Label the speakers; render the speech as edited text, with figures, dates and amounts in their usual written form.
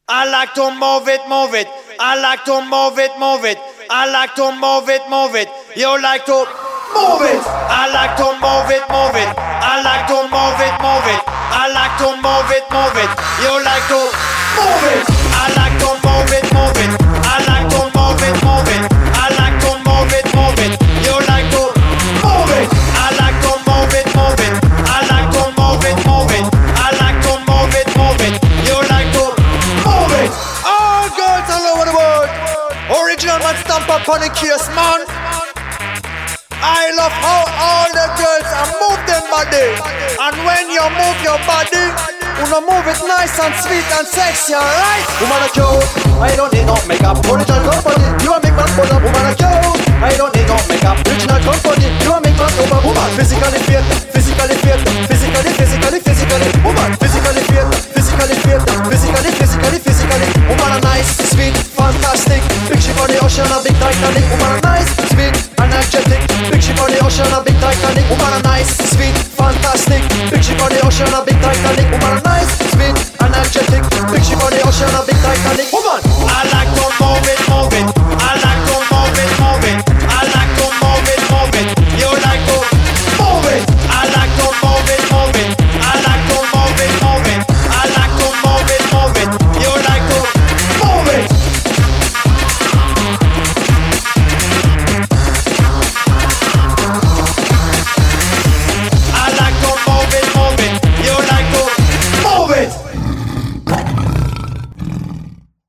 Speaker 1: I like to move it, move it. I like to move it, move it. I like to move it, move it. You like to move it. I like to move it, move it. I like to move it, move it. I like to move it, move it. You like to move it. I like to move it, move it. I like to move it, move it. I like to move it, move it. You like to move it. I like to move it, move it. I like to move it, move it. I like to move it, move it. You like to move it. All girls all over the world. Original man stamp up on the case, man. I love how all the girls are move them body. And when you move your body, you know move it nice and sweet and sexy, alright? Woman are cute, I don't need no makeup. Original company, you a make man pull up. Woman are cute, I don't need no makeup. Original company, you a make man over. Woman physically fit, physically fit, physically. Woman physically fit, physically fit, physically. Woman are nice, sweet, fantastic. Big ship on the ocean, a big Titanic. Woman are nice, sweet, energetic. Big ship on the ocean, a big Titanic. Woman are nice, sweet, fantastic. Big ship on the ocean, a big